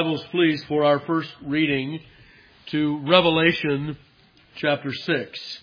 Bibles, please, for our first reading to Revelation chapter 6.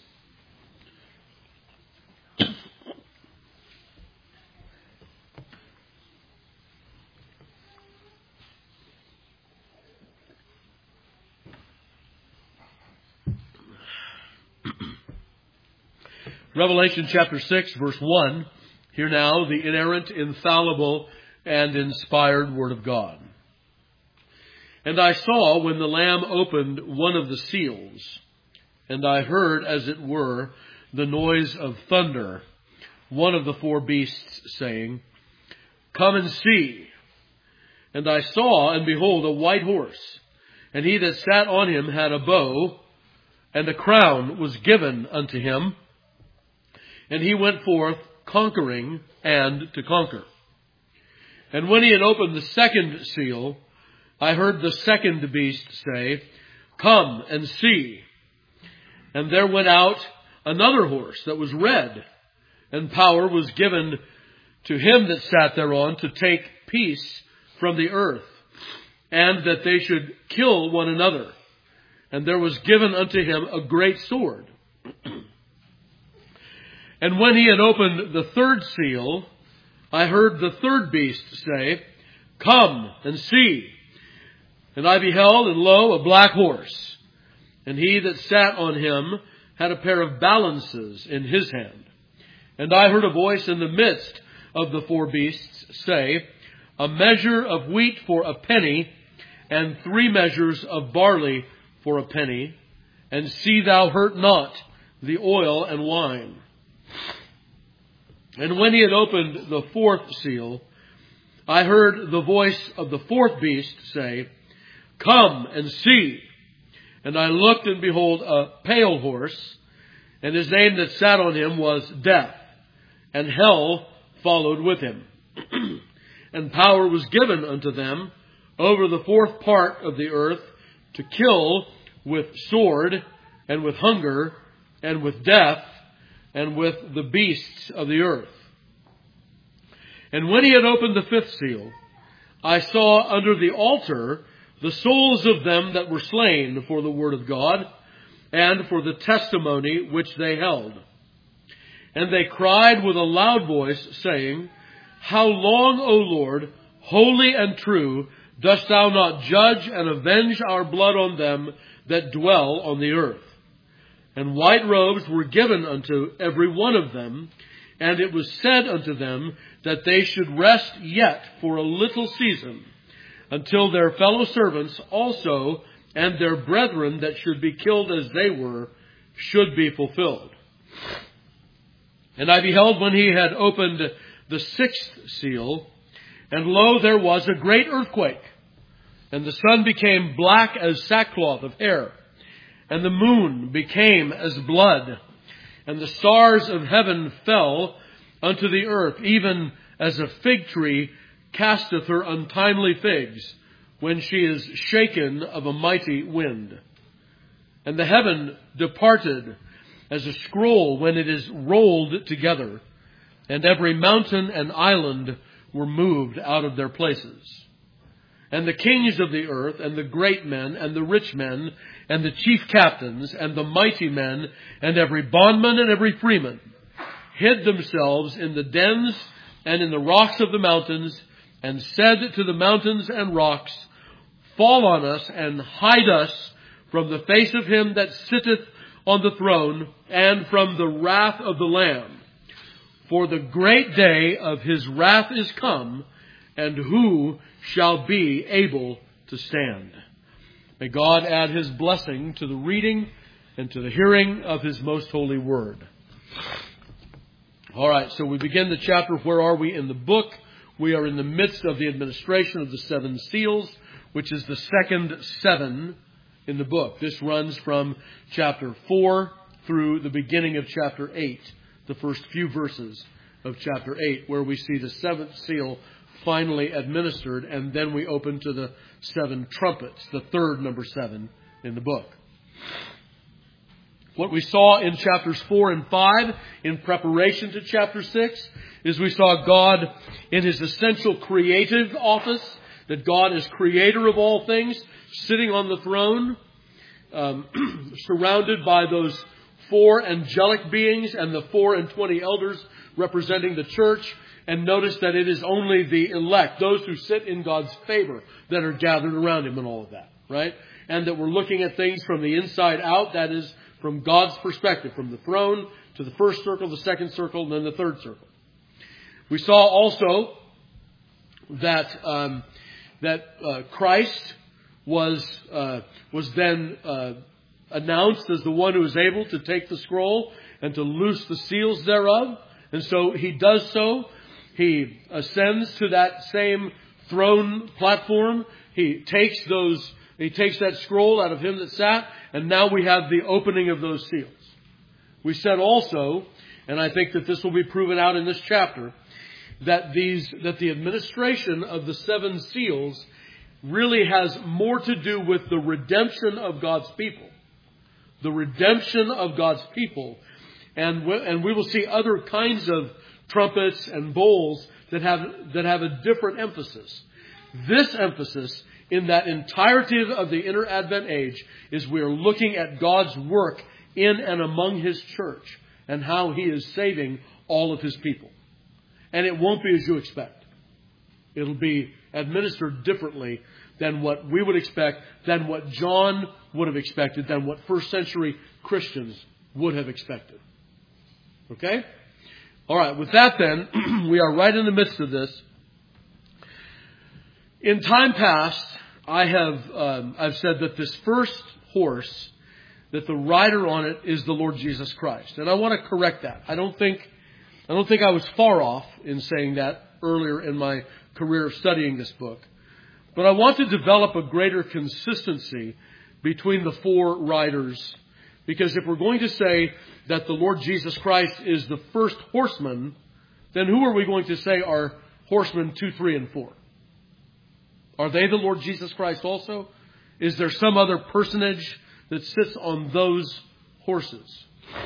Revelation chapter 6, verse 1. Hear now the inerrant, infallible, and inspired Word of God. And I saw when the Lamb opened one of the seals, and I heard, as it were, the noise of thunder, one of the four beasts saying, Come and see. And I saw, and behold, a white horse, and he that sat on him had a bow, and a crown was given unto him, and he went forth conquering and to conquer. And when he had opened the second seal, I heard the second beast say, Come and see. And there went out another horse that was red, and power was given to him that sat thereon to take peace from the earth, and that they should kill one another. And there was given unto him a great sword. And when he had opened the third seal, I heard the third beast say, Come and see. And I beheld, and lo, a black horse. And he that sat on him had a pair of balances in his hand. And I heard a voice in the midst of the four beasts say, A measure of wheat for a penny, and 3 measures of barley for a penny. And see thou hurt not the oil and wine. And when he had opened the fourth seal, I heard the voice of the fourth beast say, Come and see. And I looked, and behold, a pale horse, and his name that sat on him was Death, and hell followed with him. And power was given unto them over the fourth part of the earth to kill with sword, and with hunger, and with death, and with the beasts of the earth. And when he had opened the fifth seal, I saw under the altar the souls of them that were slain for the word of God, and for the testimony which they held. And they cried with a loud voice, saying, How long, O Lord, holy and true, dost thou not judge and avenge our blood on them that dwell on the earth? And white robes were given unto every one of them, and it was said unto them that they should rest yet for a little season, until their fellow servants also and their brethren that should be killed as they were should be fulfilled. And I beheld when he had opened the sixth seal, and lo, there was a great earthquake, and the sun became black as sackcloth of hair, and the moon became as blood, and the stars of heaven fell unto the earth, even as a fig tree casteth her untimely figs when she is shaken of a mighty wind. And the heaven departed as a scroll when it is rolled together, and every mountain and island were moved out of their places. And the kings of the earth, and the great men, and the rich men, and the chief captains, and the mighty men, and every bondman and every freeman, hid themselves in the dens and in the rocks of the mountains, and said to the mountains and rocks, Fall on us, and hide us from the face of him that sitteth on the throne, and from the wrath of the Lamb. For the great day of his wrath is come, and who shall be able to stand? May God add his blessing to the reading and to the hearing of his most holy word. All right, so we begin the chapter. Where are we in the book? We are in the midst of the administration of the 7 seals, which is the second 7 in the book. This runs from chapter 4 through the beginning of chapter 8, the first few verses of chapter 8, where we see the 7th seal finally administered, and then we open to the 7 trumpets, the third number 7 in the book. What we saw in chapters 4 and 5 in preparation to chapter 6 is we saw God in his essential creative office that God is creator of all things, sitting on the throne, surrounded by those 4 angelic beings and the 24 elders representing the church. And notice that it is only the elect, those who sit in God's favor, that are gathered around him and all of that, right? And that we're looking at things from the inside out, that is, from God's perspective, from the throne to the first circle, the second circle, and then the third circle. We saw also that Christ was then announced as the one who is able to take the scroll and to loose the seals thereof. And so he does so. He ascends to that same throne platform. He takes that scroll out of him that sat, and now we have the opening of those seals. We said also, and I think that this will be proven out in this chapter, that the administration of the 7 seals really has more to do with the redemption of God's people. The redemption of God's people. And we will see other kinds of trumpets and bowls that have a different emphasis. This emphasis in that entirety of the inner Advent age is we are looking at God's work in and among his church and how he is saving all of his people. And it won't be as you expect. It'll be administered differently than what we would expect, than what John would have expected, than what first century Christians would have expected. Okay? All right, with that then, we are right in the midst of this. In time past, I've said that this first horse, that the rider on it is the Lord Jesus Christ. And I want to correct that. I don't think I was far off in saying that earlier in my career of studying this book. But I want to develop a greater consistency between the 4 riders. Because if we're going to say that the Lord Jesus Christ is the first horseman, then who are we going to say are horsemen 2, 3, and 4? Are they the Lord Jesus Christ also? Is there some other personage that sits on those horses?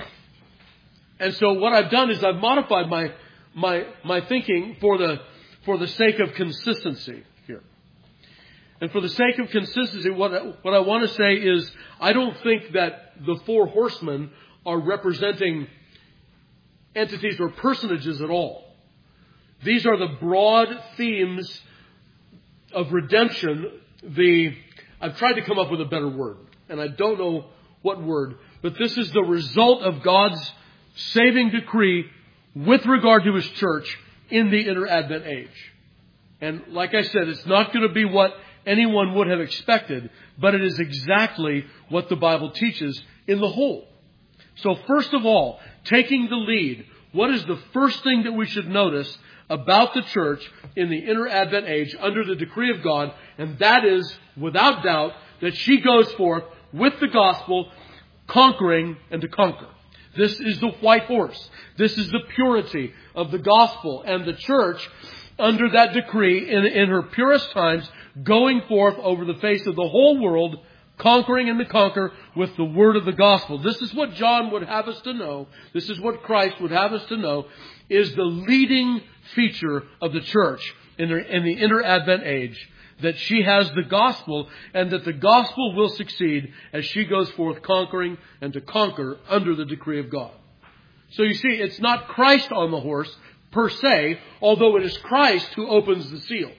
And so what I've done is I've modified my thinking for the sake of consistency here. And for the sake of consistency, what I want to say is I don't think that the 4 horsemen are representing entities or personages at all. These are the broad themes of redemption. I've tried to come up with a better word, and I don't know what word, but this is the result of God's saving decree with regard to his church in the inner Advent age. And like I said, it's not going to be what anyone would have expected, but it is exactly what the Bible teaches in the whole. So first of all, taking the lead, what is the first thing that we should notice about the church in the inner Advent age under the decree of God? And that is, without doubt, that she goes forth with the gospel, conquering and to conquer. This is the white horse. This is the purity of the gospel, and the church under that decree in her purest times, going forth over the face of the whole world, conquering and to conquer with the word of the gospel. This is what John would have us to know. This is what Christ would have us to know, is the leading feature of the church in the inner Advent age. That she has the gospel, and that the gospel will succeed as she goes forth conquering and to conquer under the decree of God. So you see, it's not Christ on the horse per se, although it is Christ who opens the seal.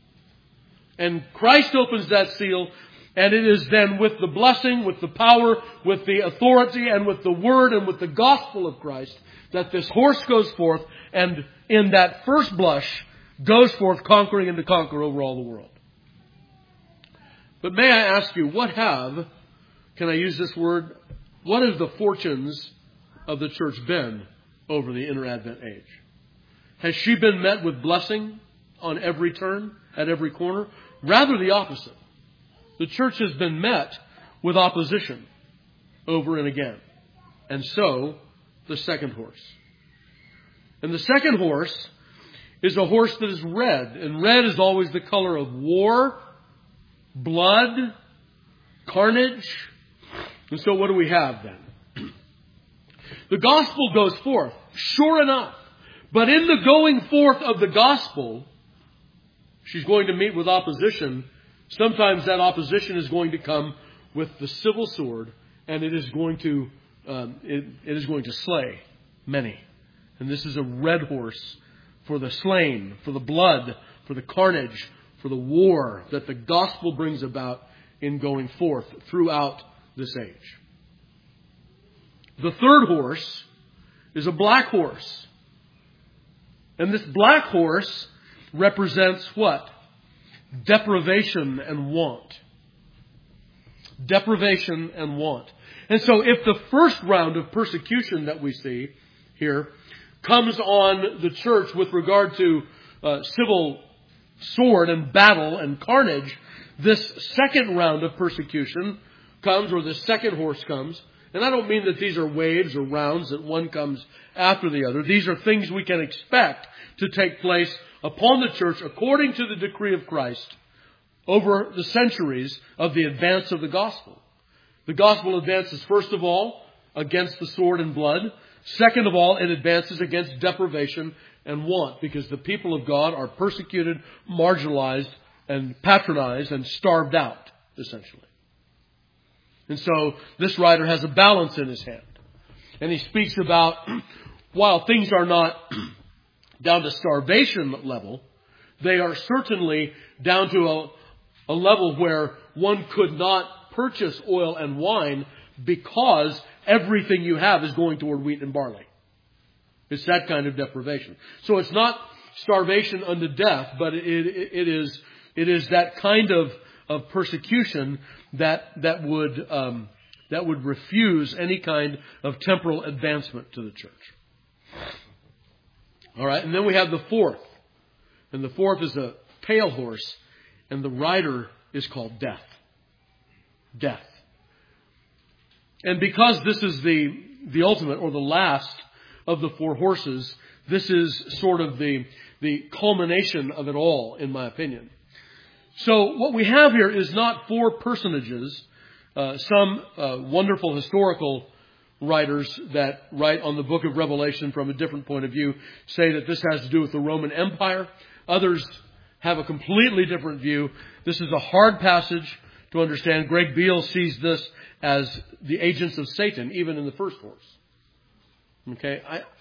And Christ opens that seal, and it is then with the blessing, with the power, with the authority, and with the word and with the gospel of Christ that this horse goes forth, and in that first blush goes forth conquering and to conquer over all the world. But may I ask you, can I use this word, what have the fortunes of the church been over the inner Advent age? Has she been met with blessing on every turn, at every corner? Rather the opposite. The church has been met with opposition over and again. And so, the second horse. And the second horse is a horse that is red. And red is always the color of war, blood, carnage. And so what do we have then? The gospel goes forth, sure enough. But in the going forth of the gospel, she's going to meet with opposition, sometimes that opposition is going to come with the civil sword, and it is going to slay many. And this is a red horse for the slain, for the blood, for the carnage, for the war that the gospel brings about in going forth throughout this age. The third horse is a black horse. And this black horse represents what? Deprivation and want. Deprivation and want. And so if the first round of persecution that we see here comes on the church with regard to civil sword and battle and carnage, this second round of persecution comes, or the second horse comes. And I don't mean that these are waves or rounds, that one comes after the other. These are things we can expect to take place upon the church according to the decree of Christ over the centuries of the advance of the gospel. The gospel advances, first of all, against the sword and blood. Second of all, it advances against deprivation and want, because the people of God are persecuted, marginalized, and patronized, and starved out, essentially. And so this writer has a balance in his hand. And he speaks about, while things are not down to starvation level, they are certainly down to a level where one could not purchase oil and wine because everything you have is going toward wheat and barley. It's that kind of deprivation. So it's not starvation unto death, but it is that kind of persecution that would refuse any kind of temporal advancement to the church. All right, and then we have the fourth. And the fourth is a pale horse, and the rider is called Death. Death. And because this is the ultimate, or the last of the four horses, this is sort of the culmination of it all, in my opinion. So what we have here is not four personages. Some wonderful historical writers that write on the book of Revelation from a different point of view say that this has to do with the Roman Empire. Others have a completely different view. This is a hard passage to understand. Greg Beale sees this as the agents of Satan, even in the first horse. Okay,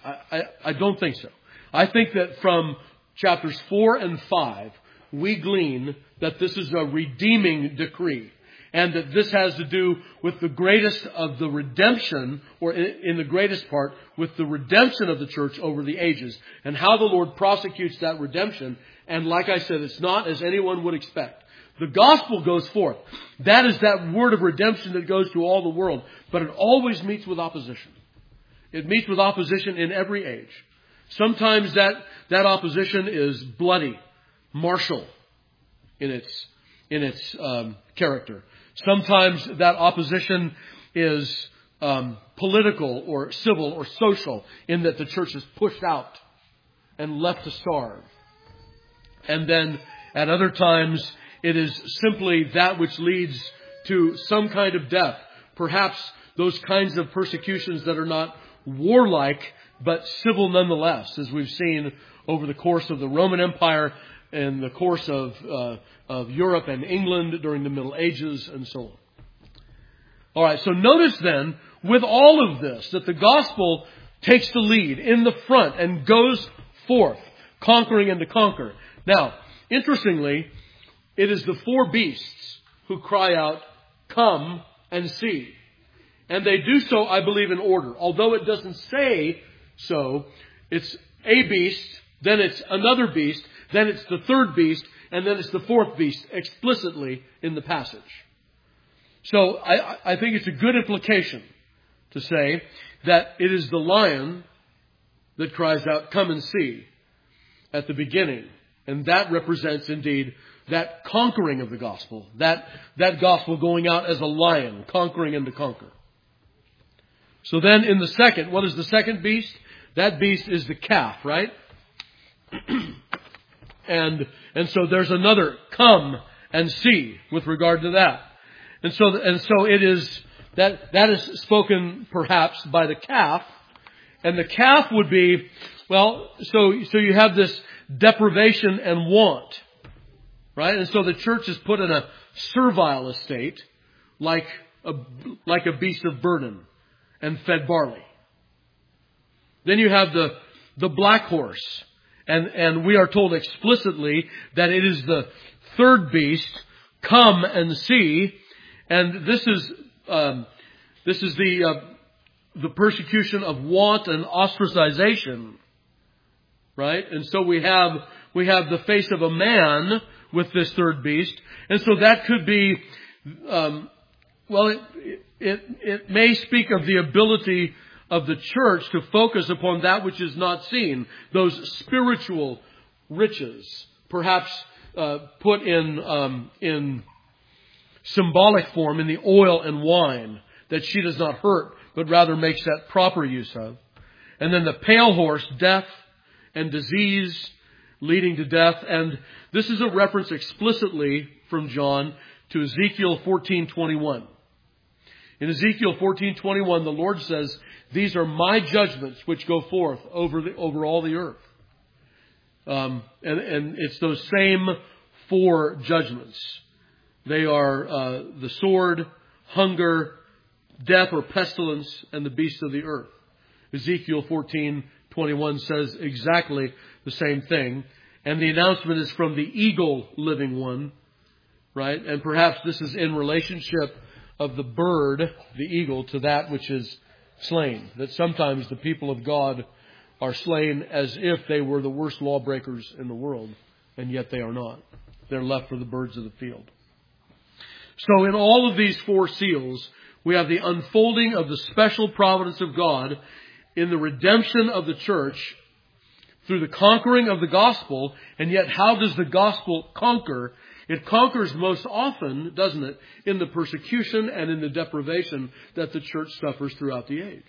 I don't think so. I think that from chapters 4 and 5, we glean that this is a redeeming decree, and that this has to do with the greatest of the redemption, or in the greatest part, with the redemption of the church over the ages, and how the Lord prosecutes that redemption. And like I said, it's not as anyone would expect. The gospel goes forth. That is that word of redemption that goes to all the world, but it always meets with opposition. It meets with opposition in every age. Sometimes that opposition is bloody, martial in its character. Sometimes that opposition is political or civil or social, in that the church is pushed out and left to starve. And then at other times, it is simply that which leads to some kind of death. Perhaps those kinds of persecutions that are not warlike, but civil nonetheless, as we've seen over the course of the Roman Empire and the course of Europe and England during the Middle Ages and so on. All right, so notice then, with all of this, that the gospel takes the lead in the front and goes forth, conquering and to conquer. Now, interestingly, it is the four beasts who cry out, "Come and see." And they do so, I believe, in order. Although it doesn't say so, it's a beast, then it's another beast, then it's the third beast, and then it's the fourth beast, explicitly in the passage. So I think it's a good implication to say that it is the lion that cries out, "Come and see," at the beginning. And that represents indeed that conquering of the gospel, that gospel going out as a lion, conquering and to conquer. So then in the second, what is the second beast? That beast is the calf, right? and so there's another "come and see" with regard to that. And so it is that is spoken perhaps by the calf. And the calf would be, well, so you have this deprivation and want. Right? And so the church is put in a servile estate like a beast of burden and fed barley. Then you have the black horse. And we are told explicitly that it is the third beast, come and see. And this is the persecution of want and ostracization. Right? And so we have the face of a man with this third beast. And so that could be, it may speak of the ability of the church to focus upon that which is not seen. Those spiritual riches, perhaps put in symbolic form in the oil and wine that she does not hurt, but rather makes that proper use of. And then the pale horse, death and disease leading to death. And this is a reference explicitly from John to Ezekiel 14:21. In Ezekiel 14:21, the Lord says, "These are my judgments which go forth over all the earth." And it's those same four judgments. They are the sword, hunger, death or pestilence, and the beasts of the earth. Ezekiel 14:21 says exactly the same thing. And the announcement is from the eagle living one, right? And perhaps this is in relationship of the bird, the eagle, to that which is slain. That sometimes the people of God are slain as if they were the worst lawbreakers in the world, and yet they are not. They're left for the birds of the field. So in all of these four seals, we have the unfolding of the special providence of God in the redemption of the church through the conquering of the gospel. And yet, how does the gospel conquer? It conquers most often, doesn't it, in the persecution and in the deprivation that the church suffers throughout the age.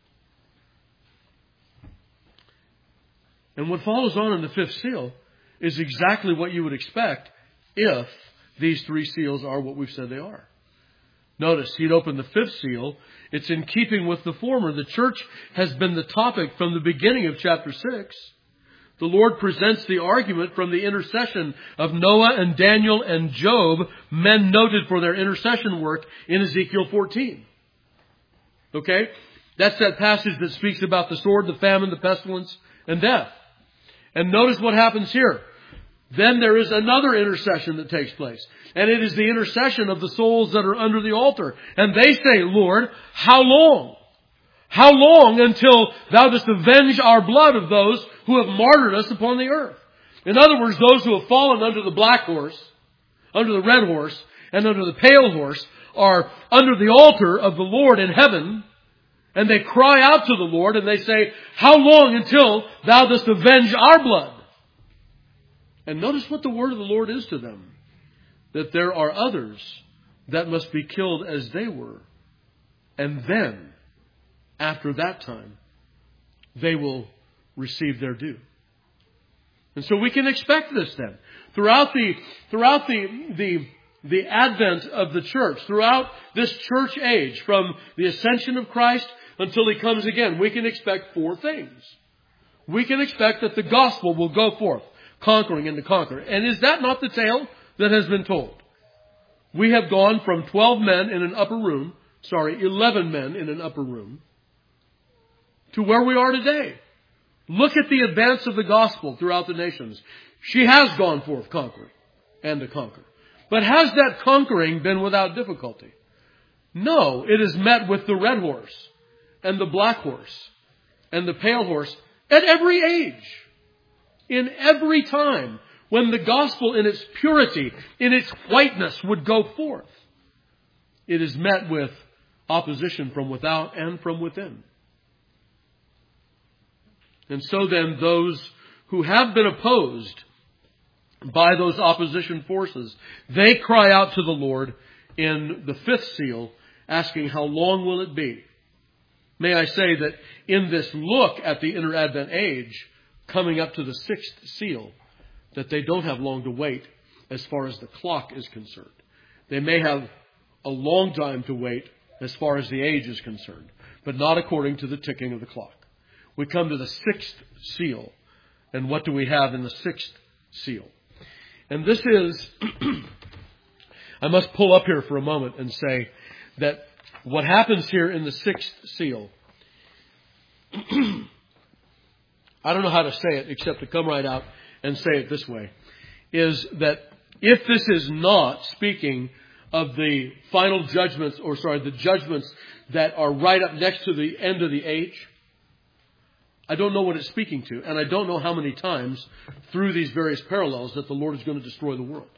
And what follows on in the fifth seal is exactly what you would expect if these three seals are what we've said they are. Notice, he'd opened the fifth seal. It's in keeping with the former. The church has been the topic from the beginning of chapter 6. The Lord presents the argument from the intercession of Noah and Daniel and Job, men noted for their intercession work in Ezekiel 14. Okay? That's that passage that speaks about the sword, the famine, the pestilence, and death. And notice what happens here. Then there is another intercession that takes place. And it is the intercession of the souls that are under the altar. And they say, "Lord, how long? How long until thou dost avenge our blood of those who have martyred us upon the earth?" In other words, those who have fallen under the black horse, under the red horse, and under the pale horse are under the altar of the Lord in heaven. And they cry out to the Lord and they say, "How long until thou dost avenge our blood?" And notice what the word of the Lord is to them. That there are others that must be killed as they were. And then, after that time, they will receive their due. And so we can expect this then. Throughout the advent of the church, throughout this church age, from the ascension of Christ until He comes again, we can expect four things. We can expect that the gospel will go forth, conquering and to conquer. And is that not the tale that has been told? We have gone from 11 men in an upper room, to where we are today. Look at the advance of the gospel throughout the nations. She has gone forth conquering and to conquer. But has that conquering been without difficulty? No, it is met with the red horse and the black horse and the pale horse at every age. In every time when the gospel in its purity, in its whiteness would go forth, it is met with opposition from without and from within. And so then those who have been opposed by those opposition forces, they cry out to the Lord in the fifth seal, asking, "How long will it be?" May I say that in this look at the inter-Advent age, coming up to the sixth seal, that they don't have long to wait as far as the clock is concerned. They may have a long time to wait as far as the age is concerned, but not according to the ticking of the clock. We come to the sixth seal. And what do we have in the sixth seal? And this is, I must pull up here for a moment and say that what happens here in the sixth seal, I don't know how to say it except to come right out and say it this way, is that if this is not speaking of the final judgments, the judgments that are right up next to the end of the age, I don't know what it's speaking to. And I don't know how many times through these various parallels that the Lord is going to destroy the world.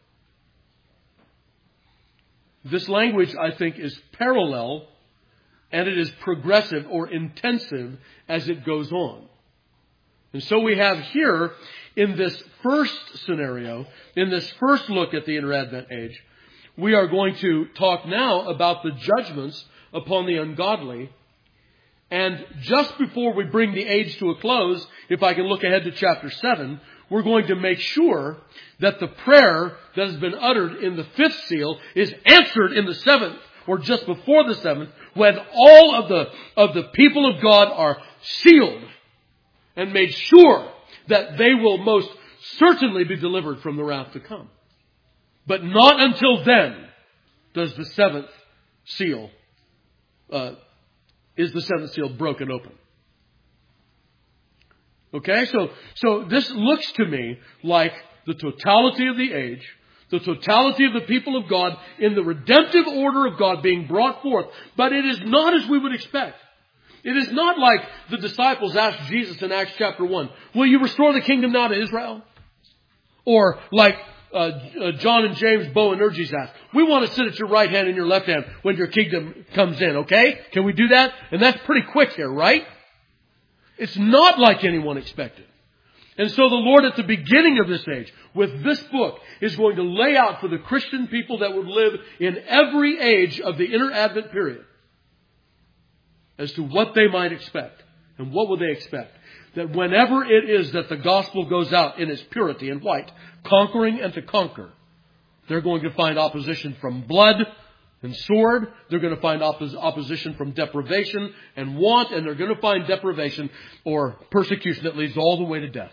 This language, I think, is parallel and it is progressive or intensive as it goes on. And so we have here in this first scenario, in this first look at the inter-Advent age, we are going to talk now about the judgments upon the ungodly. And just before we bring the age to a close, if I can look ahead to chapter 7, we're going to make sure that the prayer that has been uttered in the fifth seal is answered in the seventh, or just before the seventh, when all of the people of God are sealed and made sure that they will most certainly be delivered from the wrath to come. But not until then does the seventh seal, is the seventh seal broken open. Okay, so this looks to me like the totality of the age, the totality of the people of God in the redemptive order of God being brought forth. But it is not as we would expect. It is not like the disciples asked Jesus in Acts chapter 1, will you restore the kingdom now to Israel? Or like John and James Boanerges asked, we want to sit at your right hand and your left hand when your kingdom comes in, okay? Can we do that? And that's pretty quick here, right? It's not like anyone expected. And so the Lord at the beginning of this age, with this book, is going to lay out for the Christian people that would live in every age of the inter-Advent period as to what they might expect. And what will they expect? That whenever it is that the gospel goes out in its purity and white, conquering and to conquer, they're going to find opposition from blood and sword. They're going to find opposition from deprivation and want. And they're going to find deprivation or persecution that leads all the way to death.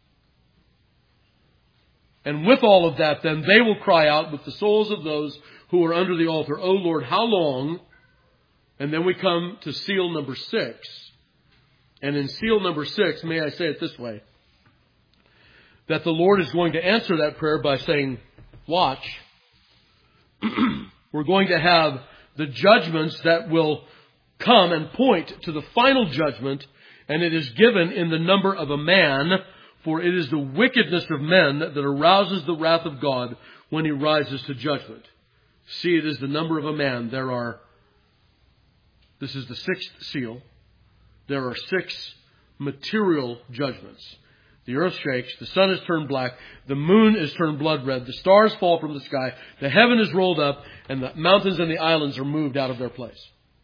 And with all of that, then they will cry out with the souls of those who are under the altar, O Lord, how long? And then we come to seal number 6. And in seal number 6, may I say it this way, that the Lord is going to answer that prayer by saying, watch. We're going to have the judgments that will come and point to the final judgment, and it is given in the number of a man, for it is the wickedness of men that arouses the wrath of God when he rises to judgment. See, it is the number of a man. This is the sixth seal. There are 6 material judgments. The earth shakes, the sun is turned black, the moon is turned blood red, the stars fall from the sky, the heaven is rolled up, and the mountains and the islands are moved out of their place.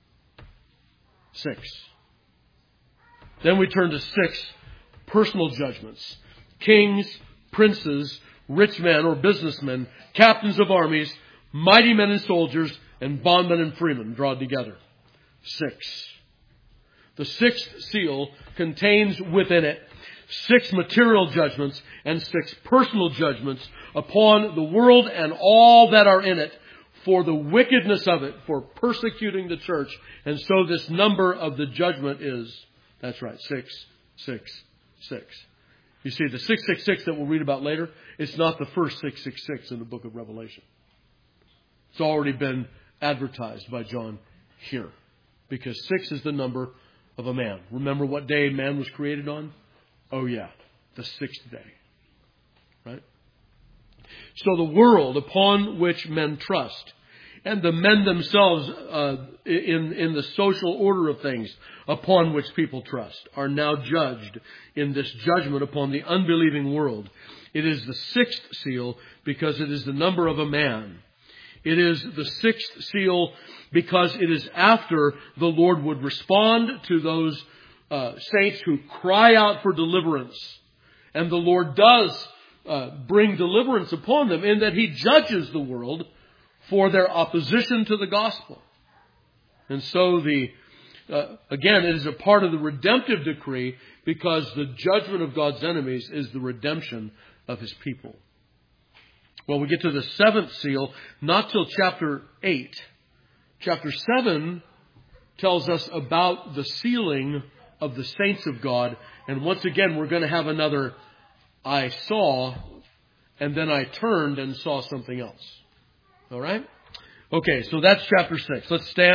6. Then we turn to 6 personal judgments. Kings, princes, rich men or businessmen, captains of armies, mighty men and soldiers, and bondmen and freemen drawn together. 6. The sixth seal contains within it 6 material judgments and 6 personal judgments upon the world and all that are in it for the wickedness of it, for persecuting the church. And so this number of the judgment is, that's right, 6, 6, 6. You see, the 666 that we'll read about later, it's not the first 666 in the book of Revelation. It's already been advertised by John here. Because 6 is the number of a man. Remember what day man was created on? Oh yeah, the 6th day. Right? So the world upon which men trust, and the men themselves in the social order of things upon which people trust, are now judged in this judgment upon the unbelieving world. It is the 6th seal because it is the number of a man. It is the 6th seal because it is after the Lord would respond to those saints who cry out for deliverance. And the Lord does bring deliverance upon them in that He judges the world for their opposition to the gospel. And so again, it is a part of the redemptive decree because the judgment of God's enemies is the redemption of His people. Well, we get to the seventh seal, not till chapter 8. Chapter 7 tells us about the sealing of the saints of God. And once again, we're going to have another I saw, and then I turned and saw something else. All right? Okay, so that's chapter 6. Let's stand.